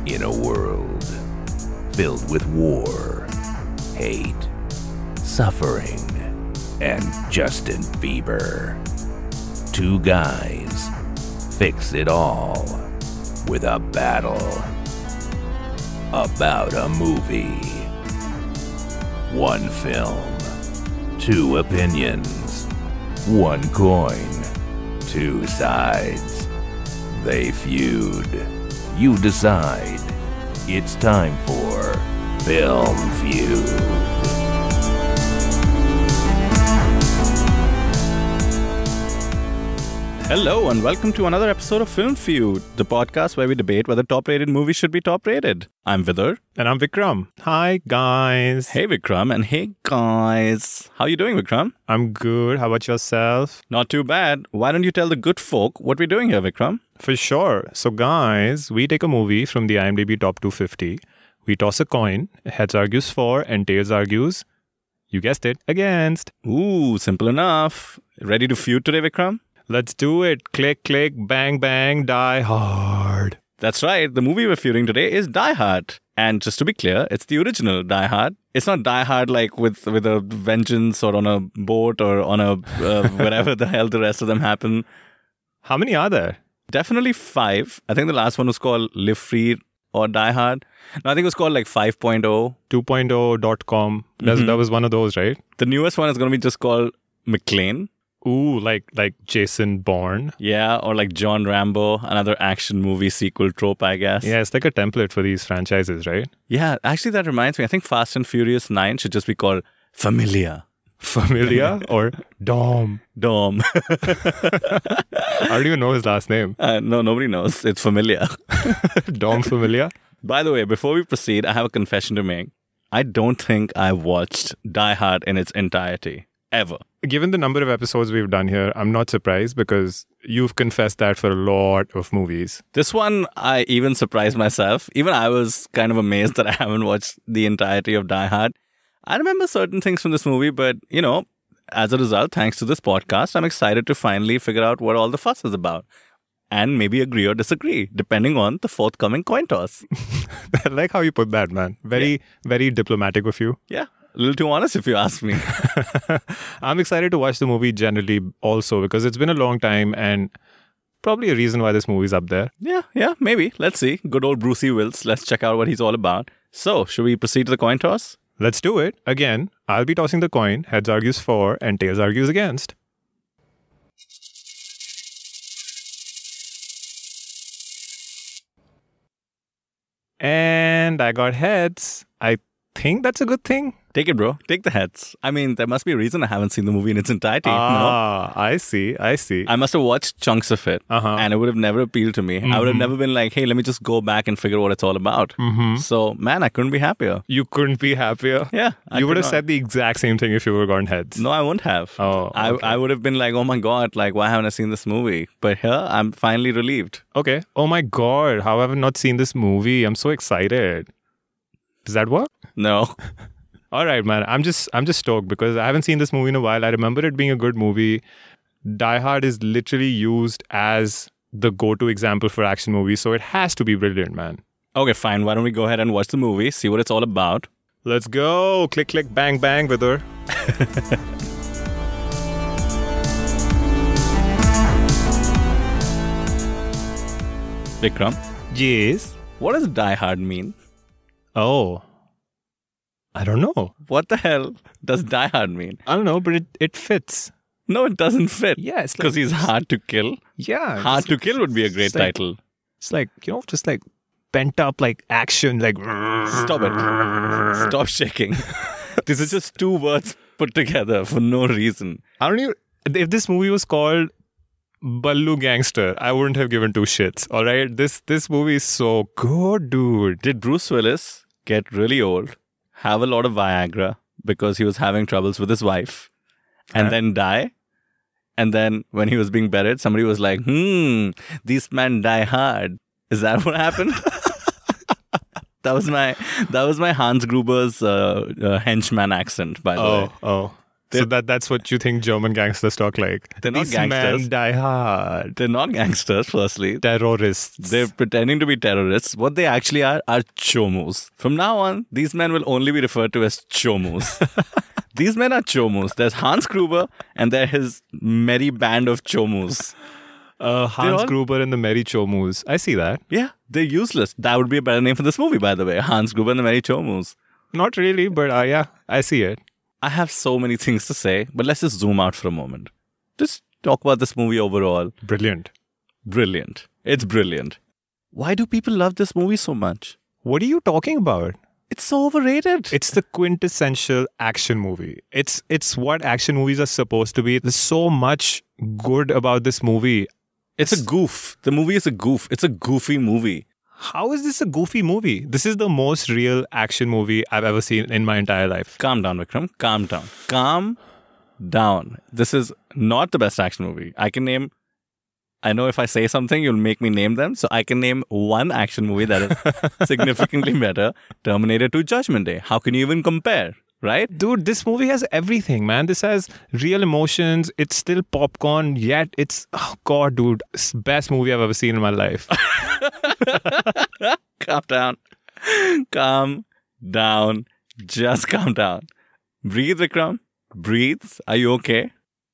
In a world filled with war, hate, suffering, and Justin Bieber, two guys fix it all with a battle about a movie. One film, two opinions, one coin, two sides. They feud. You decide. It's time for Film Feud. Hello and welcome to another episode of Film Feud, the podcast where we debate whether top-rated movies should be top-rated. I'm Vidar. And I'm Vikram. Hi, guys. Hey Vikram, and hey guys. How you doing, Vikram? I'm good. How about yourself? Not too bad. Why don't you tell the good folk what we're doing here, Vikram? For sure. So, guys, we take a movie from the IMDb Top 250. We toss a coin. Heads argues for and tails argues, you guessed it, against. Ooh, simple enough. Ready to feud today, Vikram? Let's do it. Click, click, bang, bang, Die Hard. That's right. The movie we're feuding today is Die Hard. And just to be clear, it's the original Die Hard. It's not Die Hard like with a vengeance or on a boat or on a wherever the hell the rest of them happen. How many are there? Definitely 5. I think the last one was called Live Free or Die Hard. No, I think it was called like 5.0. 2.0.com. That was one of those, right? The newest one is going to be just called McClane. Ooh, like Jason Bourne. Yeah, or like John Rambo, another action movie sequel trope, I guess. Yeah, it's like a template for these franchises, right? Yeah, actually that reminds me. I think Fast and Furious 9 should just be called Familia. Familia or Dom? Dom. I don't even know his last name. No, nobody knows. It's Familia. Dom Familia. By the way, before we proceed, I have a confession to make. I don't think I've watched Die Hard in its entirety. Ever. Given the number of episodes we've done here, I'm not surprised because you've confessed that for a lot of movies. This one, I even surprised myself. Even I was kind of amazed that I haven't watched the entirety of Die Hard. I remember certain things from this movie, but, you know, as a result, thanks to this podcast, I'm excited to finally figure out what all the fuss is about. And maybe agree or disagree, depending on the forthcoming coin toss. I like how you put that, man. Very diplomatic of you. Yeah. A little too honest if you ask me. I'm excited to watch the movie generally also because it's been a long time and probably a reason why this movie's up there. Yeah, maybe. Let's see. Good old Brucey Willis. Let's check out what he's all about. So, should we proceed to the coin toss? Let's do it. Again, I'll be tossing the coin. Heads argues for and tails argues against. And I got heads. I think that's a good thing. Take it, bro. Take the heads. I mean, there must be a reason I haven't seen the movie in its entirety. I see. I must have watched chunks of it, and it would have never appealed to me. I would have never been like, hey, let me just go back and figure what it's all about. So, man, I couldn't be happier. You couldn't be happier? Yeah. You would have said the exact same thing if you would have gone heads. No, I wouldn't have. Oh, okay. I would have been like, oh my God, like, why haven't I seen this movie? But here, I'm finally relieved. Okay. Oh my God, how have I not seen this movie? I'm so excited. Does that work? No. All right, man. I'm just stoked because I haven't seen this movie in a while. I remember it being a good movie. Die Hard is literally used as the go-to example for action movies, so it has to be brilliant, man. Okay, fine. Why don't we go ahead and watch the movie, see what it's all about? Let's go. Click, click, bang, bang, Vidar. Vikram? Yes? What does Die Hard mean? Oh. I don't know. What the hell does Die Hard mean? I don't know, but it fits. No, it doesn't fit. Yeah, it's because he's hard to kill. Yeah. Hard to kill would be a great title. It's like, just like pent up like action, like... Stop it. Stop shaking. This is just 2 words put together for no reason. I don't even... If this movie was called Ballu Gangster, I wouldn't have given 2 shits. All right? This movie is so good, dude. Did Bruce Willis get really old, have a lot of Viagra because he was having troubles with his wife, and then die? And then when he was being buried, somebody was like, these men die hard. Is that what happened? That was my Hans Gruber's henchman accent, by the way. Oh. So that's what you think German gangsters talk like. They're not These gangsters. men die hard. They're not gangsters, firstly. Terrorists. They're pretending to be terrorists. What they actually are chomus. From now on, these men will only be referred to as chomus. These men are chomus. There's Hans Gruber and there's his merry band of chomus. Hans Gruber and the Merry Chomus. I see that. Yeah, they're useless. That would be a better name for this movie, by the way. Hans Gruber and the Merry Chomus. Not really, but yeah, I see it. I have so many things to say, but let's just zoom out for a moment. Just talk about this movie overall. Brilliant. Brilliant. It's brilliant. Why do people love this movie so much? What are you talking about? It's so overrated. It's the quintessential action movie. It's what action movies are supposed to be. There's so much good about this movie. It's a goof. The movie is a goof. It's a goofy movie. How is this a goofy movie? This is the most real action movie I've ever seen in my entire life. Calm down, Vikram. Calm down. Calm down. This is not the best action movie. I know if I say something, you'll make me name them. So I can name one action movie that is significantly better. Terminator 2 Judgment Day. How can you even compare? Right? Dude, this movie has everything, man. This has real emotions. It's still popcorn, yet it's, oh God, dude, it's the best movie I've ever seen in my life. Calm down. Calm down. Just calm down. Breathe, Vikram. Breathe. Are you okay?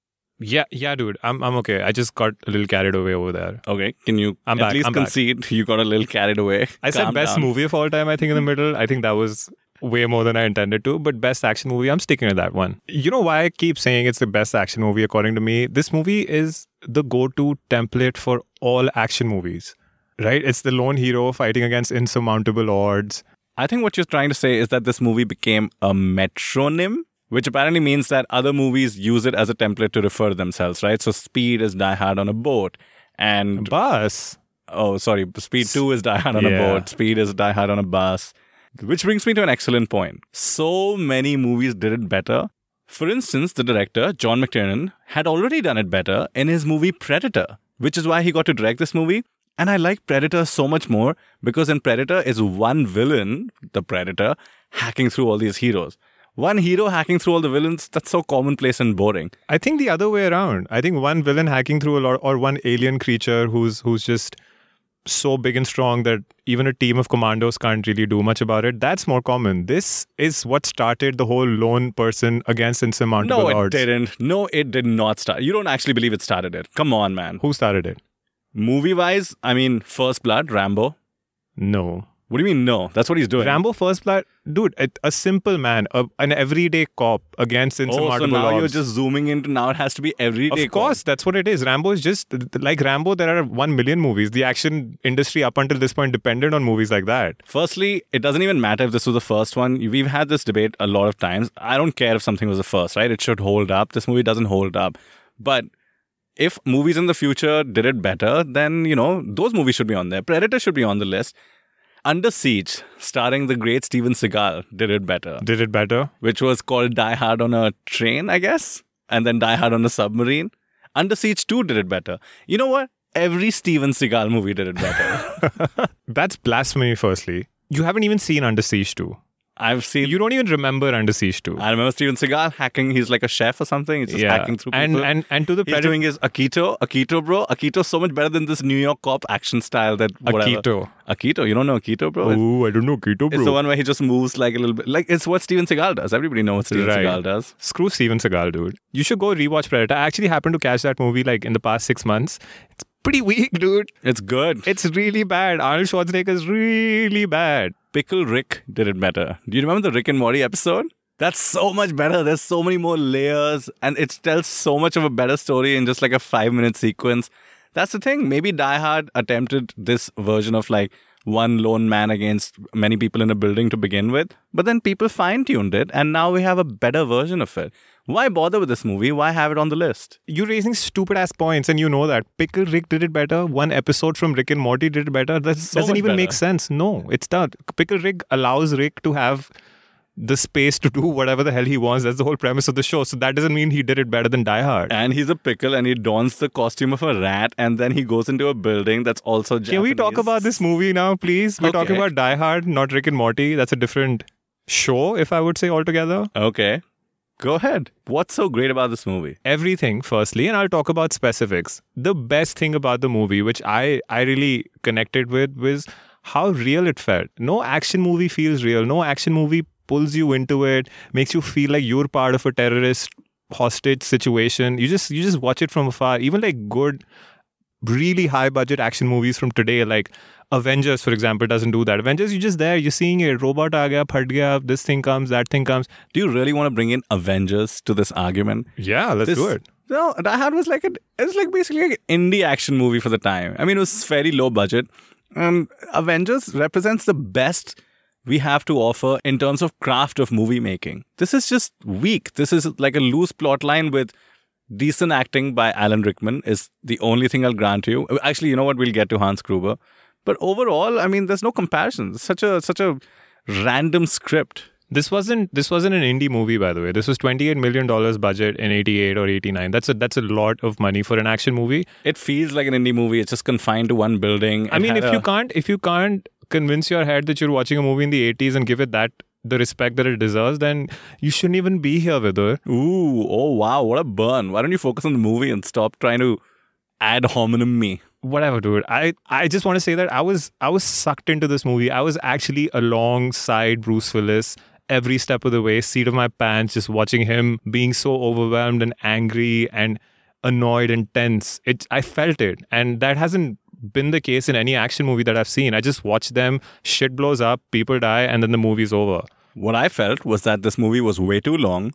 Yeah, dude. I'm okay. I just got a little carried away over there. Okay. Can you I'm at back, least I'm back. concede you got a little carried away? I said Calm best down. movie of all time, I think, in the middle. I think that was way more than I intended to. But best action movie, I'm sticking to that one. You know why I keep saying it's the best action movie according to me? This movie is the go-to template for all action movies, right? It's the lone hero fighting against insurmountable odds. I think what you're trying to say is that this movie became a metronym, which apparently means that other movies use it as a template to refer to themselves, right? So Speed is Die Hard on a boat. And Bus. oh, sorry, Speed 2 is Die Hard on a Yeah. boat. Speed is Die Hard on a bus. Which brings me to an excellent point. So many movies did it better. For instance, the director, John McTiernan, had already done it better in his movie Predator, which is why he got to direct this movie. And I like Predator so much more because in Predator is one villain, the Predator, hacking through all these heroes. One hero hacking through all the villains, that's so commonplace and boring. I think the other way around. I think one villain hacking through a lot, or one alien creature who's just so big and strong that even a team of commandos can't really do much about it. That's more common. This is what started the whole lone person against insurmountable No, it odds. didn't. No, it did not start. You don't actually believe it started it. Come on, man. Who started it? Movie-wise, I mean, First Blood, Rambo. No. What do you mean, no? That's what he's doing. Rambo First Blood, dude, a simple man, an everyday cop against Oh, so insurmountable now odds. you're just zooming into now it has to be everyday. Of course, that's what it is. Rambo is just like Rambo. There are 1 million movies. The action industry up until this point depended on movies like that. Firstly, it doesn't even matter if this was the first one. We've had this debate a lot of times. I don't care if something was the first, right? It should hold up. This movie doesn't hold up. But if movies in the future did it better, then, you know, those movies should be on there. Predator should be on the list. Under Siege, starring the great Steven Seagal, did it better. Did it better? Which was called Die Hard on a Train, I guess. And then Die Hard on a Submarine. Under Siege 2 did it better. You know what? Every Steven Seagal movie did it better. That's blasphemy, firstly. You haven't even seen Under Siege 2. I've seen... You don't even remember Under Siege 2. I remember Steven Seagal hacking. He's like a chef or something. He's just hacking through people. And to the He's Predator. doing his Akito, bro. Akito's so much better than this New York cop action style that whatever. Akito. You don't know Akito, bro? Oh, I don't know Akito, bro. It's the one where he just moves like a little bit. Like, it's what Steven Seagal does. Everybody knows what Steven Seagal does. Screw Steven Seagal, dude. You should go rewatch Predator. I actually happened to catch that movie like in the past 6 months. It's pretty weak, dude. It's good. It's really bad. Arnold Schwarzenegger is really bad. Pickle Rick did it better. Do you remember the Rick and Morty episode? That's so much better. There's so many more layers and it tells so much of a better story in just like a 5-minute sequence. That's the thing. Maybe Die Hard attempted this version of like one lone man against many people in a building to begin with, but then people fine-tuned it and now we have a better version of it. Why bother with this movie? Why have it on the list? You're raising stupid ass points and you know that. Pickle Rick did it better. One episode from Rick and Morty did it better. That doesn't even make sense. No, it's not. Pickle Rick allows Rick to have the space to do whatever the hell he wants. That's the whole premise of the show. So that doesn't mean he did it better than Die Hard. And he's a pickle and he dons the costume of a rat and then he goes into a building that's also Japanese. Can we talk about this movie now, please? We're talking about Die Hard, not Rick and Morty. That's a different show, if I would say altogether. Okay. Go ahead. What's so great about this movie? Everything, firstly, and I'll talk about specifics. The best thing about the movie, which I really connected with, was how real it felt. No action movie feels real. No action movie pulls you into it, makes you feel like you're part of a terrorist hostage situation. You just watch it from afar. Even like good, really high budget action movies from today, like Avengers, for example, doesn't do that. Avengers, you're just there, you're seeing it. Robot aa gaya, phat gaya, this thing comes, that thing comes. Do you really want to bring in Avengers to this argument? Yeah, let's do it. No, Die Hard was like it's like basically like an indie action movie for the time. I mean, it was fairly low budget. Avengers represents the best we have to offer in terms of craft of movie making. This is just weak. This is like a loose plot line with decent acting by Alan Rickman is the only thing I'll grant you. Actually, you know what? We'll get to Hans Gruber. But overall, I mean, there's no comparison. It's such a random script. This wasn't an indie movie, by the way. This was $28 million budget in 88 or 89. That's a lot of money for an action movie. It feels like an indie movie. It's just confined to one building. I mean, if you can't convince your head that you're watching a movie in the 80s and give it the respect that it deserves, then you shouldn't even be here, Vidur. Ooh, oh wow, what a burn. Why don't you focus on the movie and stop trying to ad hominem me? Whatever, dude. I just want to say that I was sucked into this movie. I was actually alongside Bruce Willis every step of the way, seat of my pants, just watching him being so overwhelmed and angry and annoyed and tense. I felt it. And that hasn't been the case in any action movie that I've seen. I just watch them, shit blows up, people die, and then the movie's over. What I felt was that this movie was way too long.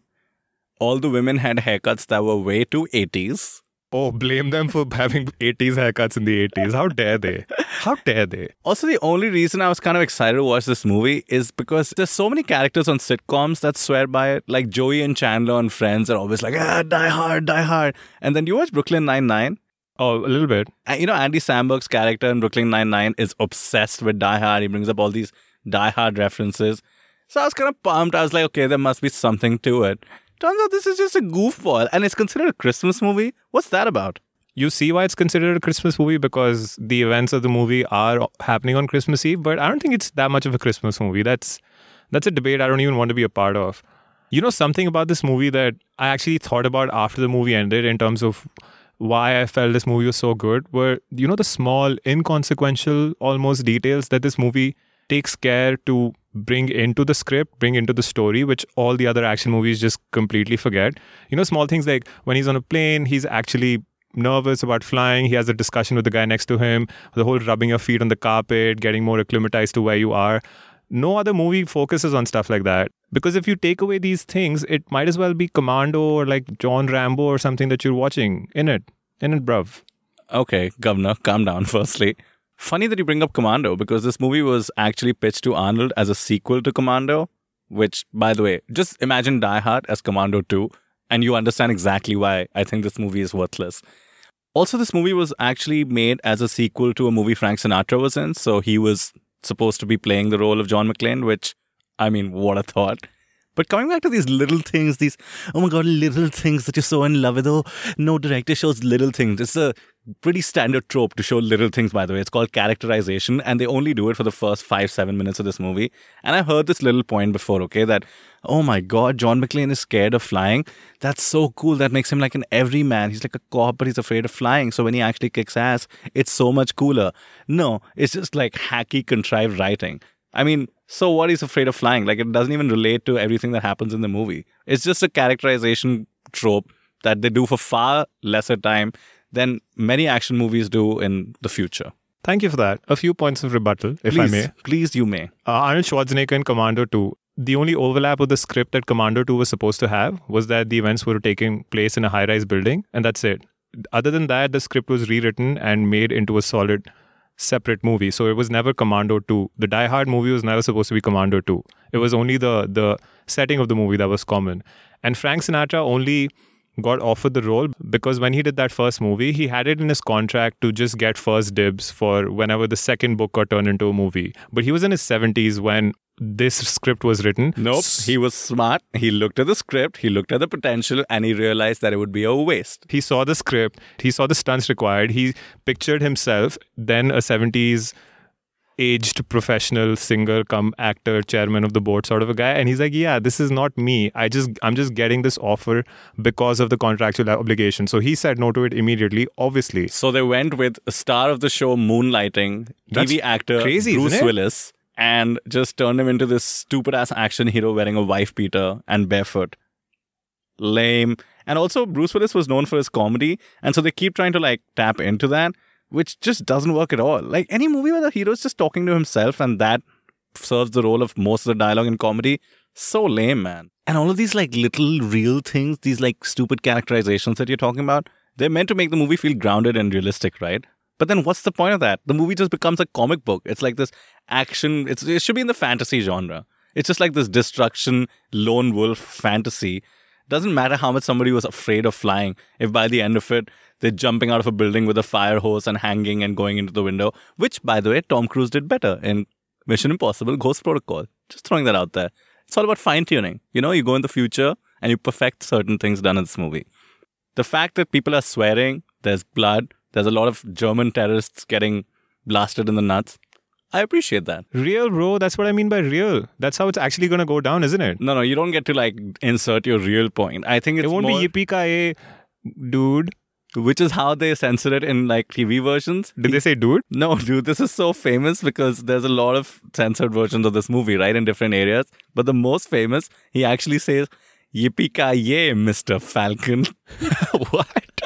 All the women had haircuts that were way too 80s. Oh, blame them for having 80s haircuts in the 80s. How dare they? How dare they? Also, the only reason I was kind of excited to watch this movie is because there's so many characters on sitcoms that swear by it. Like Joey and Chandler on Friends are always like, Die Hard, Die Hard. And then you watch Brooklyn Nine-Nine. Oh, a little bit. And, you know, Andy Samberg's character in Brooklyn Nine-Nine is obsessed with Die Hard. He brings up all these Die Hard references. So I was kind of pumped. I was like, okay, there must be something to it. Turns out this is just a goofball, and it's considered a Christmas movie. What's that about? You see why it's considered a Christmas movie, because the events of the movie are happening on Christmas Eve, but I don't think it's that much of a Christmas movie. That's a debate I don't even want to be a part of. You know, something about this movie that I actually thought about after the movie ended in terms of why I felt this movie was so good were, you know, the small, inconsequential, almost details that this movie takes care to bring into the script, bring into the story, which all the other action movies just completely forget. You know, small things like when he's on a plane, he's actually nervous about flying. He has a discussion with the guy next to him. The whole rubbing your feet on the carpet, getting more acclimatized to where you are. No other movie focuses on stuff like that. Because if you take away these things, it might as well be Commando or like John Rambo or something that you're watching in it, bruv. Okay, Governor, calm down firstly. Funny that you bring up Commando, because this movie was actually pitched to Arnold as a sequel to Commando, which, by the way, just imagine Die Hard as Commando 2, and you understand exactly why I think this movie is worthless. Also, this movie was actually made as a sequel to a movie Frank Sinatra was in, so he was supposed to be playing the role of John McClane, which, I mean, what a thought. But coming back to these little things, these, oh my God, little things that you're so in love with. Oh, no director shows little things. It's a pretty standard trope to show little things, by the way. It's called characterization, and they only do it for the first 5-7 minutes of this movie. And I heard this little point before, okay, that, oh my God, John McClane is scared of flying. That's so cool. That makes him like an everyman. He's like a cop, but he's afraid of flying. So when he actually kicks ass, it's so much cooler. No, it's just like hacky, contrived writing. I mean, so what is afraid of flying? Like, it doesn't even relate to everything that happens in the movie. It's just a characterization trope that they do for far lesser time than many action movies do in the future. Thank you for that. A few points of rebuttal, if I may. Please, you may. Arnold Schwarzenegger in Commando 2. The only overlap of the script that Commando 2 was supposed to have was that the events were taking place in a high-rise building, and that's it. Other than that, the script was rewritten and made into a solid separate movie. So it was never Commando 2. The Die Hard movie was never supposed to be Commando 2. It was only the setting of the movie that was common. And Frank Sinatra only got offered the role because when he did that first movie, he had it in his contract to just get first dibs for whenever the second book got turned into a movie. But he was in his 70s when this script was written. Nope. He was smart. He looked at the script, he looked at the potential, and he realized that it would be a waste. He saw the script, he saw the stunts required, he pictured himself, then a 70s aged professional singer come actor, chairman of the board sort of a guy. And he's like, yeah, this is not me. I'm just getting this offer because of the contractual obligation. So he said no to it immediately, obviously. So they went with a star of the show moonlighting, That's TV actor crazy, Bruce isn't it? Willis, and just turned him into this stupid-ass action hero wearing a wife beater and barefoot. Lame. And also, Bruce Willis was known for his comedy, and so they keep trying to like tap into that, which just doesn't work at all. Like any movie where the hero is just talking to himself and that serves the role of most of the dialogue in comedy, so lame, man. And all of these like little real things, these like stupid characterizations that you're talking about, they're meant to make the movie feel grounded and realistic, right? But then what's the point of that? The movie just becomes a comic book. It's like this action, it should be in the fantasy genre. It's just like this destruction, lone wolf fantasy. Doesn't matter how much somebody was afraid of flying, if by the end of it, they're jumping out of a building with a fire hose and hanging and going into the window, which, by the way, Tom Cruise did better in Mission Impossible Ghost Protocol. Just throwing that out there. It's all about fine-tuning. You know, you go in the future and you perfect certain things done in this movie. The fact that people are swearing, there's blood, there's a lot of German terrorists getting blasted in the nuts. I appreciate that. Real, bro. That's what I mean by real. That's how it's actually going to go down, isn't it? No, you don't get to like insert your real point. I think it's It won't more, be yippee-ki-yay, dude. which is how they censor it in like TV versions. Did they say dude? No, dude, this is so famous because there's a lot of censored versions of this movie, right, in different areas. But the most famous, he actually says, "Yippee-ki-yay, Mr. Falcon." What?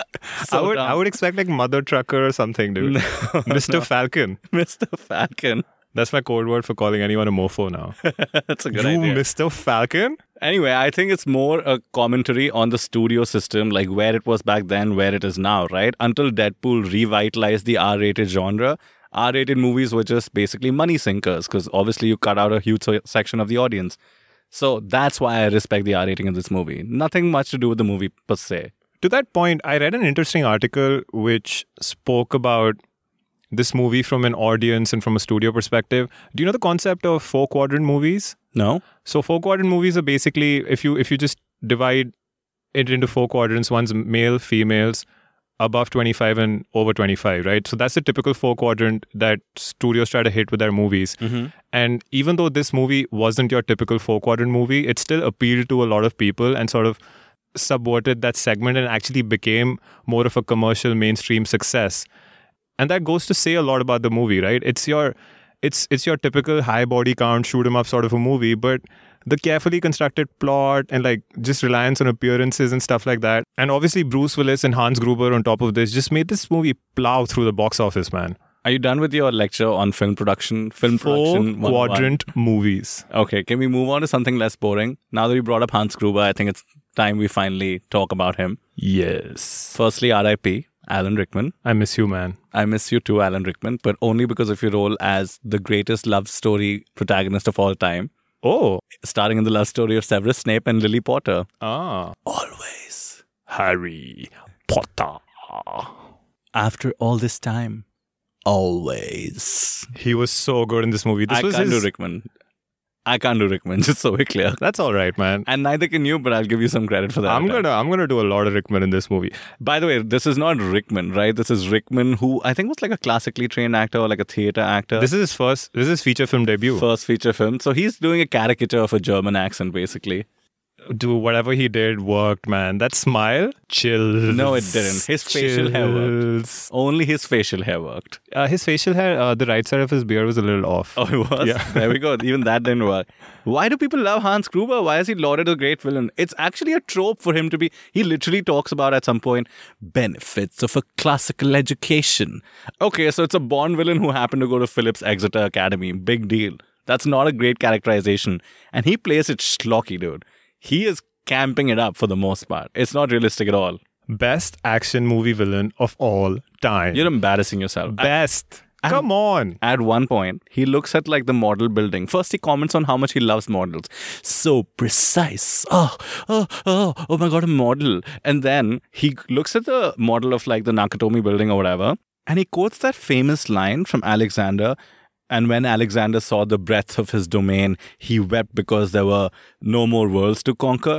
So I would expect like mother trucker or something, dude. Mr. Falcon. Mr. Falcon. That's my code word for calling anyone a mofo now. That's a good You, idea. Mr. Falcon? Anyway, I think it's more a commentary on the studio system, like where it was back then, where it is now, right? Until Deadpool revitalized the R-rated genre, R-rated movies were just basically money sinkers because obviously you cut out a huge section of the audience. So that's why I respect the R rating in this movie. Nothing much to do with the movie per se. To that point, I read an interesting article which spoke about this movie from an audience and from a studio perspective. Do you know the concept of 4-quadrant movies? No? So 4-quadrant movies are basically, if you just divide it into 4 quadrants, one's male, females, above 25 and over 25, right? So that's the typical 4-quadrant that studios try to hit with their movies. Mm-hmm. And even though this movie wasn't your typical 4-quadrant movie, it still appealed to a lot of people and sort of subverted that segment and actually became more of a commercial mainstream success. And that goes to say a lot about the movie, right? It's your typical high body count, shoot 'em up sort of a movie, but the carefully constructed plot and like just reliance on appearances and stuff like that. And obviously Bruce Willis and Hans Gruber on top of this just made this movie plow through the box office, man. Are you done with your lecture on film production? Film production 4-quadrant movies. Okay, can we move on to something less boring? Now that you brought up Hans Gruber, I think it's time we finally talk about him. Yes. Firstly, R.I.P. Alan Rickman. I miss you, man. I miss you too, Alan Rickman, but only because of your role as the greatest love story protagonist of all time, Oh. starring in the love story of Severus Snape and Lily Potter. Ah. Always. Harry Potter. After all this time. Always. He was so good in this movie. This I was can't his... do Rickman. I can't do Rickman, just so we're clear. That's all right, man. And neither can you, but I'll give you some credit for that. I'm gonna do a lot of Rickman in this movie. By the way, this is not Rickman, right? This is Rickman, who I think was like a classically trained actor or like a theater actor. This is his feature film debut. First feature film. So he's doing a caricature of a German accent, basically. Dude, whatever he did worked, man. That smile, chills. No, it didn't. His facial hair worked. Chills. Only his facial hair worked. His facial hair, the right side of his beard was a little off. Oh, it was? Yeah. There we go. Even that didn't work. Why do people love Hans Gruber? Why is he lauded as a great villain? It's actually a trope for him to be... He literally talks about at some point, benefits of a classical education. Okay, so it's a Bond villain who happened to go to Phillips Exeter Academy. Big deal. That's not a great characterization. And he plays it schlocky, dude. He is camping it up for the most part. It's not realistic at all. Best action movie villain of all time. You're embarrassing yourself. Best. Come on. At one point, he looks at like the model building. First, he comments on how much he loves models. So precise. Oh my God, a model. And then he looks at the model of like the Nakatomi building or whatever. And he quotes that famous line from Alexander. And when Alexander saw the breadth of his domain, he wept because there were no more worlds to conquer.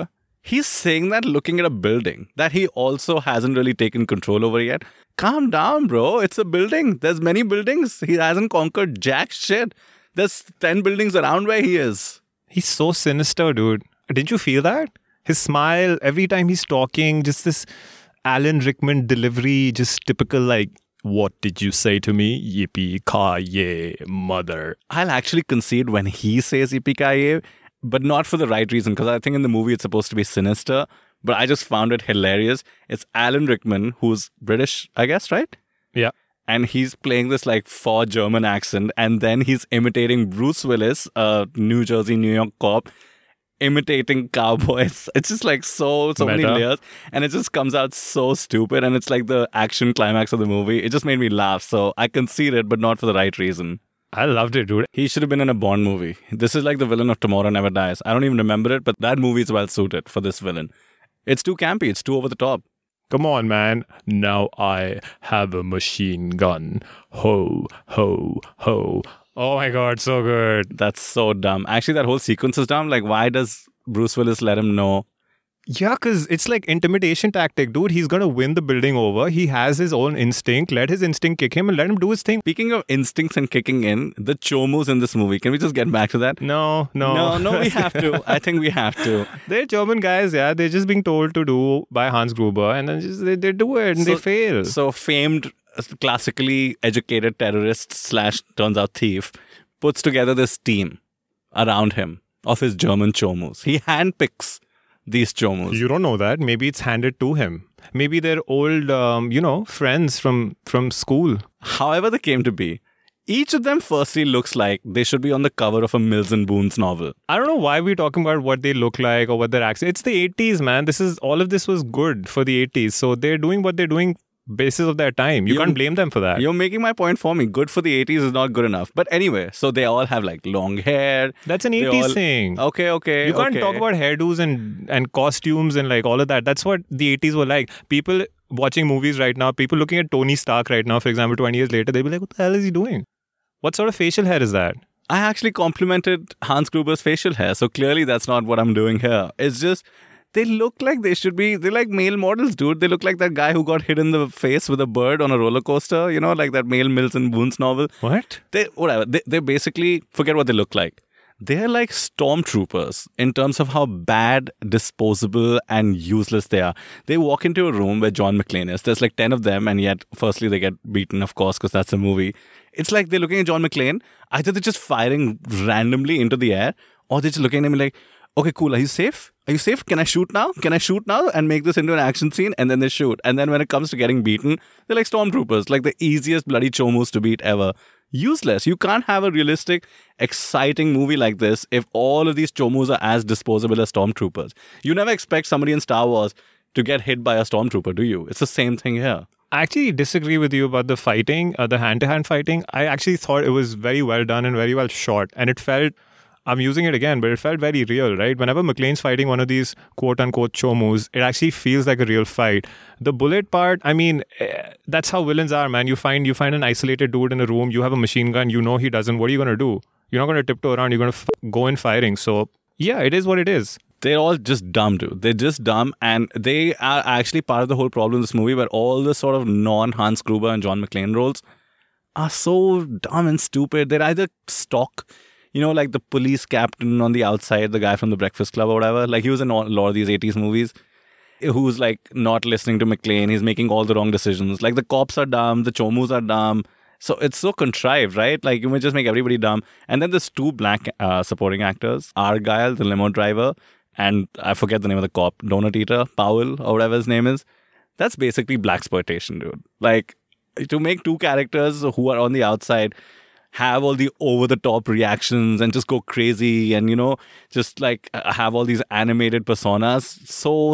He's saying that looking at a building that he also hasn't really taken control over yet. Calm down, bro. It's a building. There's many buildings. He hasn't conquered jack shit. There's 10 buildings around where he is. He's so sinister, dude. Didn't you feel that? His smile, every time he's talking, just this Alan Rickman delivery, just typical like, what did you say to me? Yippee-ki-yay, mother. I'll actually concede when he says yippee-ki-yay, but not for the right reason, because I think in the movie it's supposed to be sinister, but I just found it hilarious. It's Alan Rickman, who's British, I guess, right? Yeah. And he's playing this like faux German accent, and then he's imitating Bruce Willis, a New Jersey, New York cop, imitating cowboys. It's just like so many layers, and it just comes out so stupid, and it's like the action climax of the movie. It just made me laugh, so I conceded, but not for the right reason. I loved it, dude. He should have been in a Bond movie. This is like the villain of Tomorrow Never Dies. I don't even remember it, but that movie is well suited for this villain. It's too campy. It's too over the top. Come on, man. Now I have a machine gun. Ho, ho, ho. Oh my God, so good. That's so dumb. Actually, that whole sequence is dumb. Like, why does Bruce Willis let him know? Yeah, because it's like intimidation tactic. Dude, he's going to win the building over. He has his own instinct. Let his instinct kick him and let him do his thing. Speaking of instincts and kicking in, the chomus in this movie, can we just get back to that? No, we have to. I think we have to. They're German guys, yeah. They're just being told to do by Hans Gruber, and then just they do it and they fail. So famed, classically educated terrorist / turns out thief puts together this team around him of his German chomus. He handpicks these chomus. You don't know that. Maybe it's handed to him. Maybe they're old, friends from school. However they came to be, each of them firstly looks like they should be on the cover of a Mills and Boons novel. I don't know why we're talking about what they look like or what their accent. It's the 80s, man. All of this was good for the 80s. So they're doing what they're doing basis of their time. You can't blame them for that. You're making my point for me. Good for the 80s is not good enough. But anyway, so they all have like long hair. That's an 80s thing. Okay. You can't talk about hairdos and costumes and like all of that. That's what the 80s were like. People watching movies right now, people looking at Tony Stark right now, for example, 20 years later, they'll be like, what the hell is he doing? What sort of facial hair is that? I actually complimented Hans Gruber's facial hair. So clearly that's not what I'm doing here. It's just, they look like they should be. They're like male models, dude. They look like that guy who got hit in the face with a bird on a roller coaster. You know, like that male Mills and Boons novel. What? They basically, forget what they look like. They're like stormtroopers in terms of how bad, disposable, and useless they are. They walk into a room where John McClane is. There's like 10 of them, and yet, firstly, they get beaten, of course, because that's a movie. It's like they're looking at John McClane. Either they're just firing randomly into the air, or they're just looking at him like, okay, cool. Are you safe? Are you safe? Can I shoot now? And make this into an action scene? And then they shoot. And then when it comes to getting beaten, they're like stormtroopers, like the easiest bloody chomus to beat ever. Useless. You can't have a realistic, exciting movie like this if all of these chomus are as disposable as stormtroopers. You never expect somebody in Star Wars to get hit by a stormtrooper, do you? It's the same thing here. I actually disagree with you about the fighting, the hand-to-hand fighting. I actually thought it was very well done and very well shot. And it felt, I'm using it again, but it felt very real, right? Whenever McClane's fighting one of these quote-unquote chomus, it actually feels like a real fight. The bullet part, I mean, that's how villains are, man. You find an isolated dude in a room, you have a machine gun, you know he doesn't. What are you going to do? You're not going to tiptoe around, you're going to go in firing. So, yeah, it is what it is. They're all just dumb, dude. They're just dumb, and they are actually part of the whole problem in this movie, where all the sort of non-Hans Gruber and John McClane roles are so dumb and stupid. They're either stock, you know, like the police captain on the outside, the guy from the Breakfast Club or whatever. Like, he was in a lot of these 80s movies, who's like not listening to McClane. He's making all the wrong decisions. Like, the cops are dumb, the chomus are dumb. So it's so contrived, right? Like, you may just make everybody dumb. And then there's two black supporting actors, Argyle, the limo driver, and I forget the name of the cop, Donut Eater, Powell, or whatever his name is. That's basically blaxploitation, dude. Like, to make two characters who are on the outside have all the over-the-top reactions and just go crazy and, you know, just like have all these animated personas. So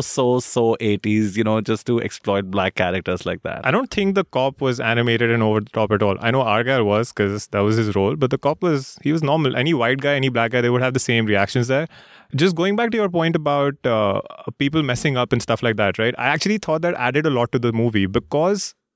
80s, you know, just to exploit black characters like that. I don't think the cop was animated and over-the-top at all. I know Argyle was, because that was his role, but the cop he was normal. Any white guy, any black guy, they would have the same reactions there. Just going back to your point about people messing up and stuff like that, right? I actually thought that added a lot to the movie, because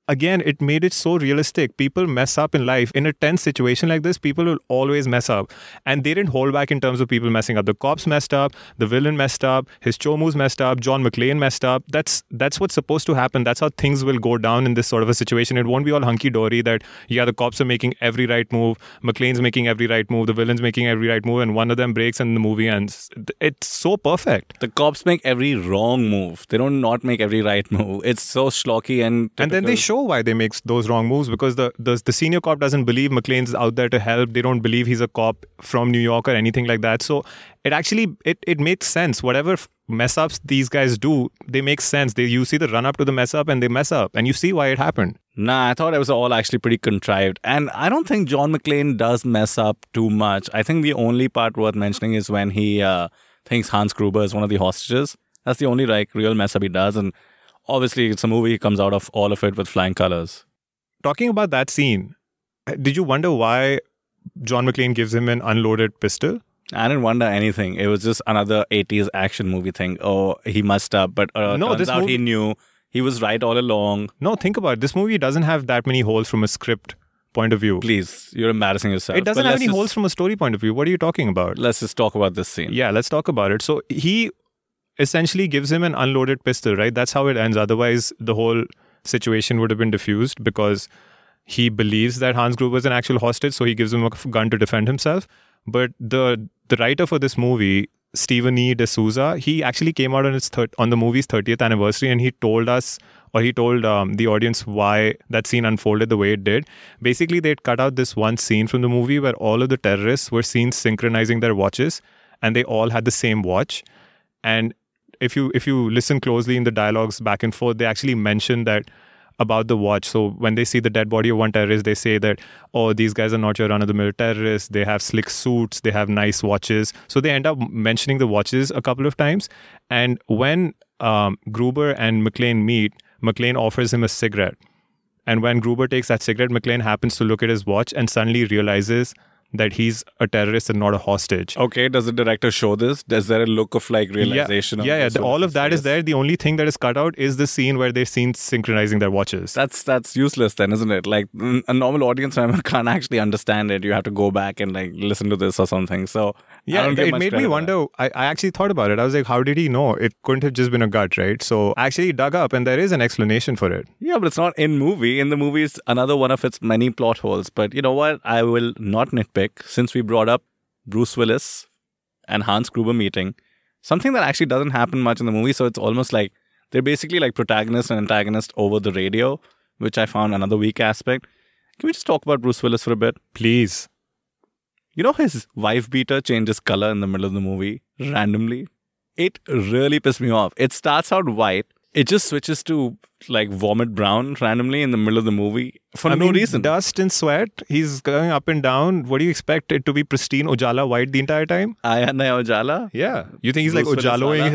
again, it made it so realistic. People mess up in life. In a tense situation like this, people will always mess up. And they didn't hold back in terms of people messing up. The cops messed up, the villain messed up, his chomus messed up, John McClane messed up. That's what's supposed to happen. That's how things will go down in this sort of a situation. It won't be all hunky-dory that, the cops are making every right move, McClane's making every right move, the villain's making every right move, and one of them breaks and the movie ends. It's so perfect. The cops make every wrong move. They don't not make every right move. It's so schlocky and typical. And then they show why they make those wrong moves, because the senior cop doesn't believe McClane's out there to help. They don't believe he's a cop from New York or anything like that. So it actually it makes sense. Whatever mess ups these guys do, they make sense. You see the run up to the mess up and they mess up, and you see why it happened. Nah, I thought it was all actually pretty contrived. And I don't think John McClane does mess up too much. I think the only part worth mentioning is when he thinks Hans Gruber is one of the hostages. That's the only real mess up he does. And obviously, it's a movie. He comes out of all of it with flying colors. Talking about that scene, did you wonder why John McClane gives him an unloaded pistol? I didn't wonder anything. It was just another 80s action movie thing. Oh, he messed up, but turns out he knew. He was right all along. No, think about it. This movie doesn't have that many holes from a script point of view. Please, you're embarrassing yourself. It doesn't have any holes from a story point of view. What are you talking about? Let's just talk about this scene. Yeah, let's talk about it. So he essentially gives him an unloaded pistol, right? That's how it ends. Otherwise, the whole situation would have been diffused, because he believes that Hans Gruber is an actual hostage, so he gives him a gun to defend himself. But the writer for this movie, Stephen E. D'Souza, he actually came out on the movie's 30th anniversary, and he told us, or he told the audience why that scene unfolded the way it did. Basically, they'd cut out this one scene from the movie where all of the terrorists were seen synchronizing their watches, and they all had the same watch. And if you listen closely in the dialogues back and forth, they actually mention that about the watch. So when they see the dead body of one terrorist, they say that, oh, these guys are not your run-of-the-mill terrorists. They have slick suits. They have nice watches. So they end up mentioning the watches a couple of times. And when Gruber and McClane meet, McClane offers him a cigarette. And when Gruber takes that cigarette, McClane happens to look at his watch and suddenly realizes that he's a terrorist and not a hostage. Okay, does the director show this? Is there a look of realization? Yeah. All of that is there. The only thing that is cut out is the scene where they're seen synchronizing their watches. That's useless then, isn't it? Like, a normal audience member can't actually understand it. You have to go back and listen to this or something. So yeah, it made me wonder. I actually thought about it. I was like, how did he know? It couldn't have just been a gut, right? So I actually dug up, and there is an explanation for it. Yeah, but it's not in movie. In the movie, it's another one of its many plot holes. But you know what? I will not nitpick. Since we brought up Bruce Willis and Hans Gruber meeting, something that actually doesn't happen much in the movie. So it's almost like they're basically like protagonist and antagonist over the radio, which I found another weak aspect. Can we just talk about Bruce Willis for a bit? Please. You know, his wife beater changes color in the middle of the movie randomly. It really pissed me off. It starts out white. It just switches to vomit brown randomly in the middle of the movie for no reason. Dust and sweat. He's going up and down. What do you expect it to be? Pristine Ujala white the entire time? Aya Naya Ujala? Yeah. You think he's Bruce Ujaloing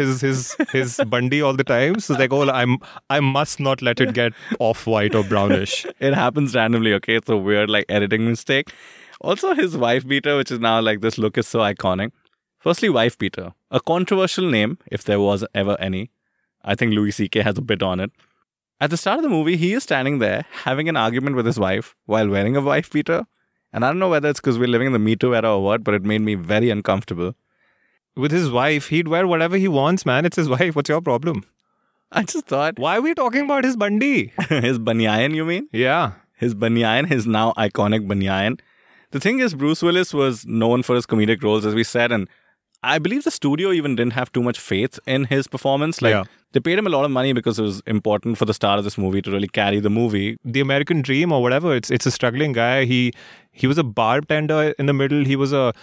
his Bundy all the time? So it's like, oh, I must not let it get off white or brownish. It happens randomly, okay? It's a weird editing mistake. Also, his wife beater, which is now this look is so iconic. Firstly, wife beater. A controversial name, if there was ever any. I think Louis C.K. has a bit on it. At the start of the movie, he is standing there having an argument with his wife while wearing a wife beater. And I don't know whether it's because we're living in the Me Too era or what, but it made me very uncomfortable. With his wife, he'd wear whatever he wants, man. It's his wife. What's your problem? I just thought... Why are we talking about his Bundy? His banyan, you mean? Yeah. His banyan, his now iconic banyan. The thing is, Bruce Willis was known for his comedic roles, as we said, and I believe the studio even didn't have too much faith in his performance. They paid him a lot of money because it was important for the star of this movie to really carry the movie. The American Dream or whatever. It's a struggling guy. He was a bartender in the middle. He was a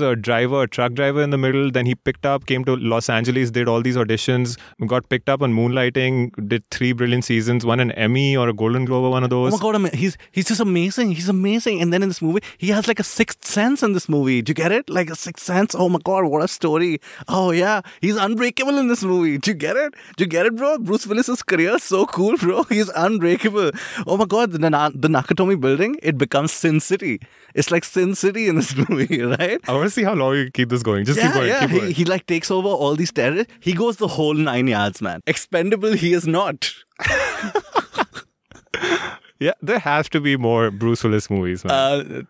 truck driver in the middle. Then he came to Los Angeles, did all these auditions, got picked up on Moonlighting, did 3 brilliant seasons, won an Emmy or a Golden Globe or one of those. Oh my God, he's just amazing. He's amazing. And then in this movie, he has a sixth sense in this movie. Do you get it? A sixth sense. Oh my God, what a story. Oh yeah, he's unbreakable in this movie. Do you get it? Do you get it, bro? Bruce Willis's career is so cool, bro. He's unbreakable. Oh my God, the Nakatomi building, it becomes Sin City. It's like Sin City in this movie, right? I want to see how long you keep this going. Just keep going. Yeah. Keep going. He takes over all these terrorists. He goes the whole 9 yards, man. Expendable, he is not. Yeah, there has to be more Bruce Willis movies, man.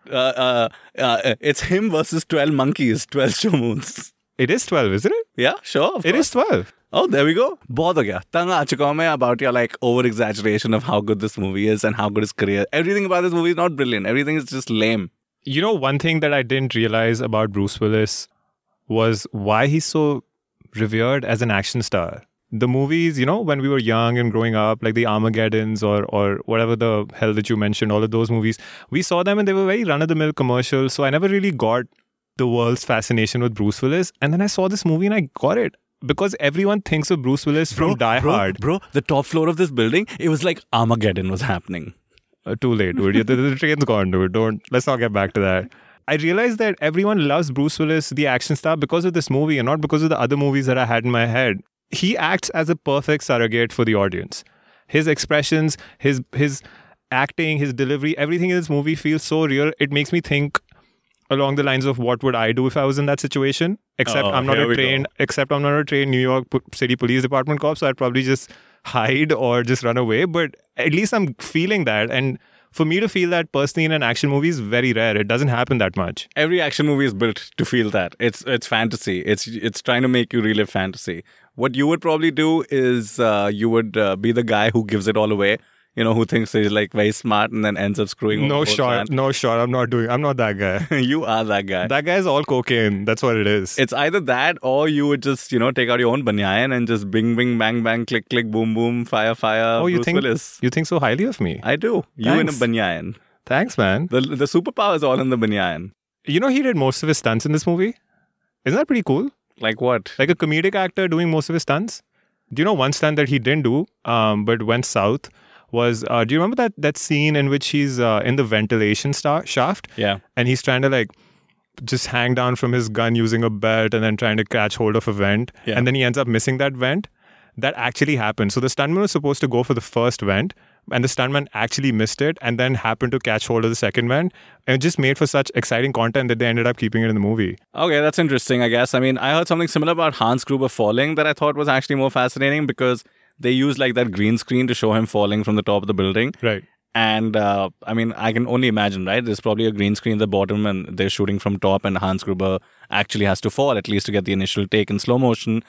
It's him versus 12 monkeys, 12 shomoons. It is 12, isn't it? Yeah, sure. It is 12. Oh, there we go. बहुत हो गया. तंग आ चुका हूं मैं about your like over exaggeration of how good this movie is and how good his career. Everything about this movie is not brilliant. Everything is just lame. You know, one thing that I didn't realize about Bruce Willis was why he's so revered as an action star. The movies, you know, when we were young and growing up, like the Armageddons or whatever the hell that you mentioned, all of those movies, we saw them and they were very run-of-the-mill commercials. So I never really got the world's fascination with Bruce Willis. And then I saw this movie and I got it. Because everyone thinks of Bruce Willis from Die Hard. Bro, the top floor of this building, it was like Armageddon was happening. Too late, dude. The train's gone, dude. Let's not get back to that. I realized that everyone loves Bruce Willis, the action star, because of this movie and not because of the other movies that I had in my head. He acts as a perfect surrogate for the audience. His expressions, his acting, his delivery, everything in this movie feels so real. It makes me think along the lines of what would I do if I was in that situation. Except I'm not a trained New York City Police Department cop, so I'd probably just hide or just run away. But at least I'm feeling that. And for me to feel that personally in an action movie is very rare. It doesn't happen that much. Every action movie is built to feel that. It's fantasy. It's trying to make you relive fantasy. What you would probably do is you would be the guy who gives it all away. You know, who thinks he's like very smart and then ends up screwing. No shot. I'm not that guy. You are that guy. That guy is all cocaine. That's what it is. It's either that or you would just, you know, take out your own banyan and just bing, bing, bang, bang, click, click, boom, boom, fire, fire. Oh, Bruce Willis. You think so highly of me? I do. You in a banyan. Thanks, man. The superpower is all in the banyan. You know, he did most of his stunts in this movie. Isn't that pretty cool? Like what? Like a comedic actor doing most of his stunts. Do you know one stunt that he didn't do, but went south? Was do you remember that scene in which he's in the ventilation shaft? Yeah. And he's trying to like just hang down from his gun using a belt and then trying to catch hold of a vent. Yeah. And then he ends up missing that vent. That actually happened. So the stuntman was supposed to go for the first vent and the stuntman actually missed it and then happened to catch hold of the second vent. And it just made for such exciting content that they ended up keeping it in the movie. Okay, that's interesting, I guess. I mean, I heard something similar about Hans Gruber falling that I thought was actually more fascinating because they used like that green screen to show him falling from the top of the building. Right. And I mean, I can only imagine, right? There's probably a green screen at the bottom and they're shooting from top and Hans Gruber actually has to fall, at least to get the initial take in slow motion.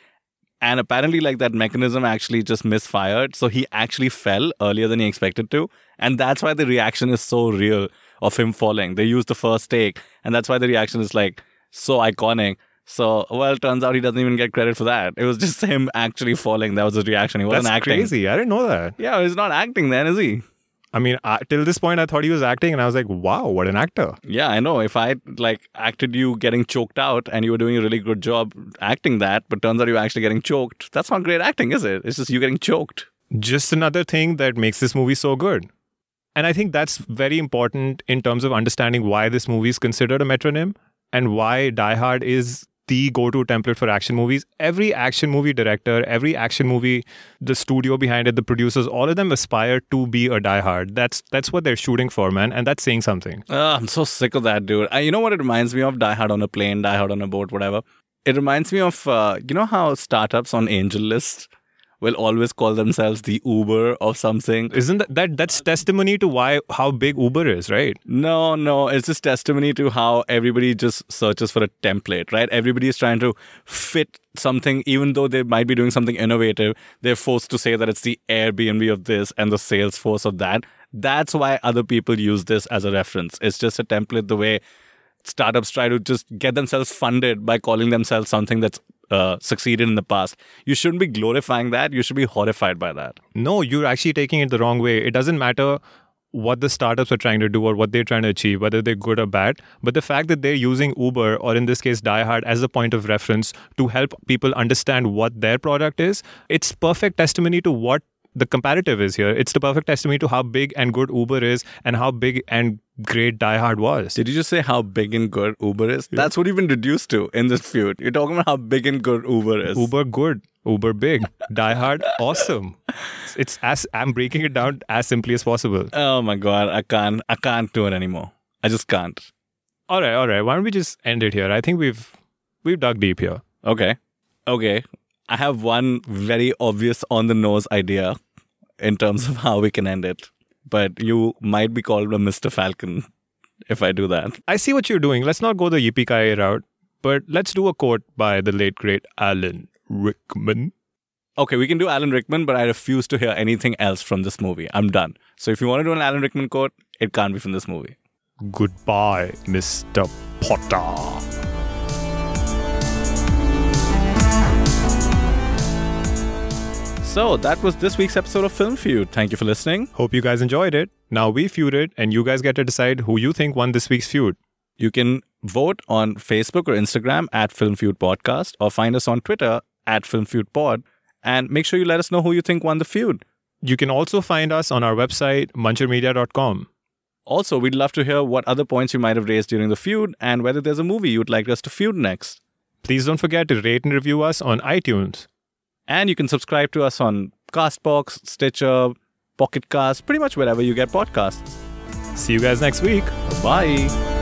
And apparently like that mechanism actually just misfired. So he actually fell earlier than he expected to. And that's why the reaction is so real of him falling. They used the first take and that's why the reaction is like so iconic. So, well, turns out he doesn't even get credit for that. It was just him actually falling. That was his reaction. He wasn't acting. That's crazy. I didn't know that. Yeah, he's not acting then, is he? I mean, till this point, I thought he was acting and I was like, wow, what an actor. Yeah, I know. If I like acted you getting choked out and you were doing a really good job acting that, but turns out you're actually getting choked, that's not great acting, is it? It's just you getting choked. Just another thing that makes this movie so good. And I think that's very important in terms of understanding why this movie is considered a metronym and why Die Hard is the go-to template for action movies. Every action movie director, every action movie, the studio behind it, the producers, all of them aspire to be a Die Hard. That's what they're shooting for, man. And that's saying something. I'm so sick of that, dude. You know what it reminds me of? Die Hard on a plane, Die Hard on a boat, whatever. It reminds me of, you know how startups on Angel List will always call themselves the Uber of something. Isn't that's testimony to how big Uber is, right? No, it's just testimony to how everybody just searches for a template, right? Everybody is trying to fit something, even though they might be doing something innovative. They're forced to say that it's the Airbnb of this and the Salesforce of that. That's why other people use this as a reference. It's just a template the way startups try to just get themselves funded by calling themselves something that's succeeded in the past. You shouldn't be glorifying that. You should be horrified by that. No, you're actually taking it the wrong way. It doesn't matter what the startups are trying to do or what they're trying to achieve, whether they're good or bad. But the fact that they're using Uber, or in this case Die Hard, as a point of reference to help people understand what their product is, it's perfect testimony to what the comparative is here. It's the perfect testimony to how big and good Uber is and how big and great Die Hard was. Did you just say how big and good Uber is? Yeah. That's what you've been reduced to in this feud. You're talking about how big and good Uber is. Uber good, Uber big, Die Hard awesome. It's as I'm breaking it down as simply as possible. Oh my God, I can't do it anymore. I just can't. All right. Why don't we just end it here? I think we've dug deep here. Okay. I have one very obvious on the nose idea in terms of how we can end it. but you might be called a Mr. Falcon if I do that. I see what you're doing. Let's not go the yippee-ki-yay route, but let's do a quote by the late, great Alan Rickman. Okay, we can do Alan Rickman, but I refuse to hear anything else from this movie. I'm done. So if you want to do an Alan Rickman quote, it can't be from this movie. Goodbye, Mr. Potter. So that was this week's episode of Film Feud. Thank you for listening. Hope you guys enjoyed it. Now we feuded, and you guys get to decide who you think won this week's feud. You can vote on Facebook or Instagram at Film Feud Podcast, or find us on Twitter at Film Feud Pod, and make sure you let us know who you think won the feud. You can also find us on our website, munchermedia.com. Also, we'd love to hear what other points you might have raised during the feud and whether there's a movie you'd like us to feud next. Please don't forget to rate and review us on iTunes. And you can subscribe to us on CastBox, Stitcher, Pocket Cast, pretty much wherever you get podcasts. See you guys next week. Bye.